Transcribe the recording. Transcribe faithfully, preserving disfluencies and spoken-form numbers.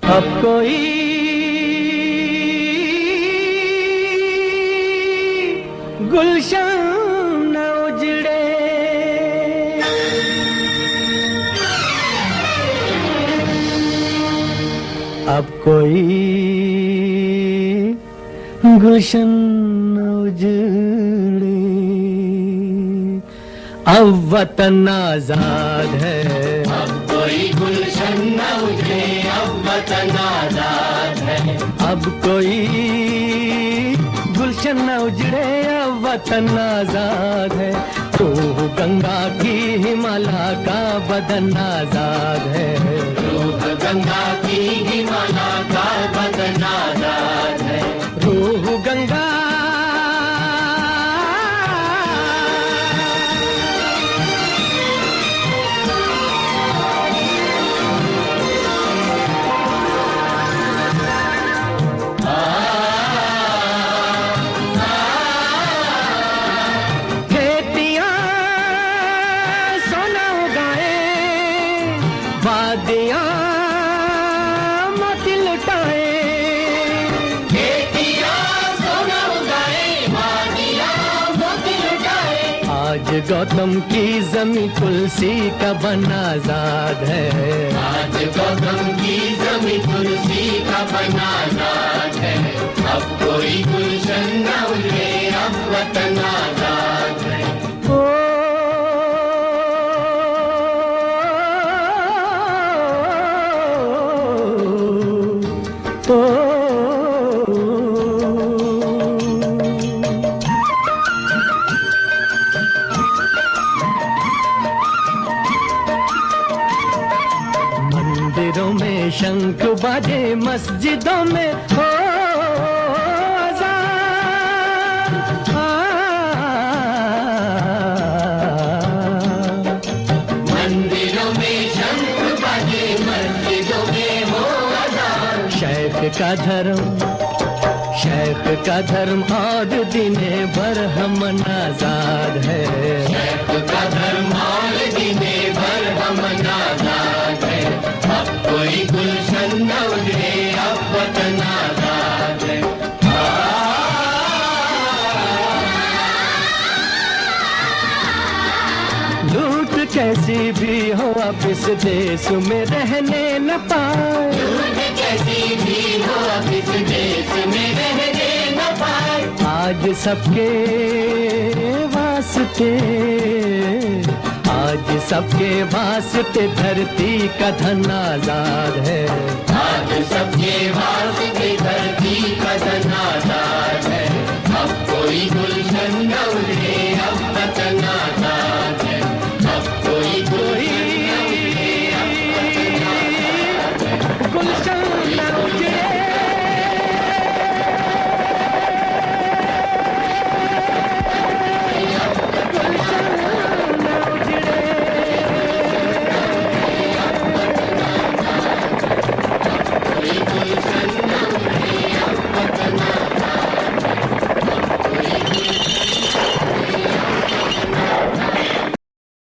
अब कोई गुलशन न उजड़े, अब कोई गुलशन न उजड़े। अब वतन आजाद है, अब कोई गुलशन न उजड़े, अब वतन आजाद है। अब कोई गुलशन न उजड़े, अब वतन आजाद है। रूह गंगा की हिमालय का बदन आजाद है, रूह गंगा की हिमालय का बदन आजाद है। रूह गंगा वादियाँ मोती लुटाए, खेतियाँ सोना उगाए, वादियाँ मोती लुटाए। आज गौतम की जमी तुलसी का बन आजाद है, आज गौतम की जमी तुलसी का बन आजाद है। अब कोई गुलशन न उजड़े, अब वतन आजाद है। ओ, ओ, ओ, मंदिरों में शंख बाजे, मस्जिदों में हो अज़ान। मंदिरों में शंख बाजे, मस्जिदों में हो अज़ान। शेख का धर्म, शेख का धर्म और दिने भर हम आजाद है, शेख का धर्म और दिने भर हम आजाद है। अब कोई गुलशन न उजड़े, अब वतन आजाद है। लूट कैसी भी हो अब इस देश में रहने न पाए, लूट कैसी भी हो अब इस देश में रहने न पाए। आज सबके वास्ते, आज सबके वास्ते धरती का धन आजाद है।